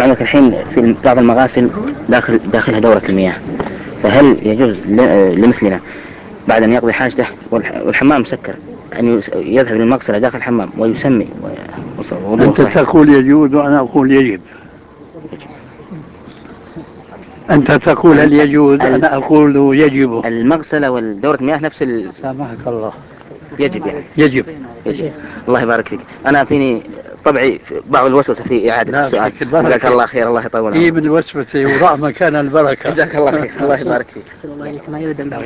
عندك الحين في بعض المغاسل داخلها دورة المياه، فهل يجوز لمثلنا بعد أن يقضي حاجته والحمام مسكر أن يذهب للمغسلة داخل الحمام ويسمي وضوء أنت صحيح؟ تقول يجوز وأنا أقول يجب. أنت تقول هل يجوز، أنا أقول يجب. المغسلة والدورة المياه نفس سامحك الله. يجب يعني. يجب. يجب. الله يبارك فيك. أنا فيني طبعي بعض الوسوسة في إعادة لا السؤال. فيك البركة. جزاك الله خير، الله يطول عمرك. من الوسوسة وراء مكان البركة. جزاك الله خير، الله يبارك فيك. الله إليك ما يريد